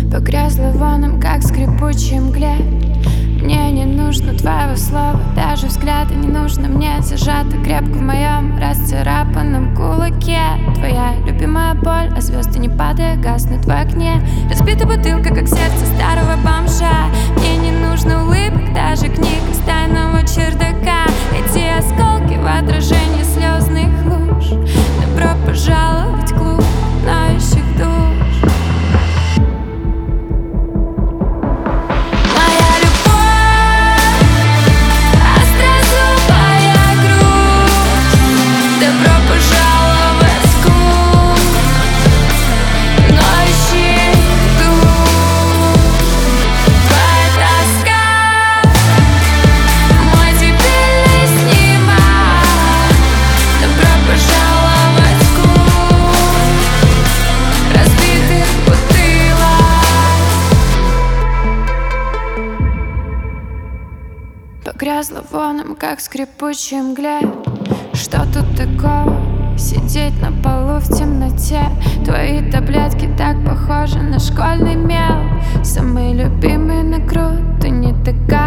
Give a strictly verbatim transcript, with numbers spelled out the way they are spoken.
Погрязла воном, как в скрипучей мгле. Мне не нужно твоего слова, даже взгляда не нужно мне. Зажата крепко в моем расцарапанном кулаке. Твоя любимая боль, а звезды не падая гаснут в окне. Разбита бутылка, как сердце старого бомжа. Мне не нужно улыбок, даже книг из тайного чердака. Эти осколки в отражении слезных луж. Добро пожаловать в клуб ноющих душ. Погрязла воном, как в скрипучей мгле. Что тут такого? Сидеть на полу в темноте. Твои таблетки так похожи на школьный мел. Самый любимый на грудь, ты не такая.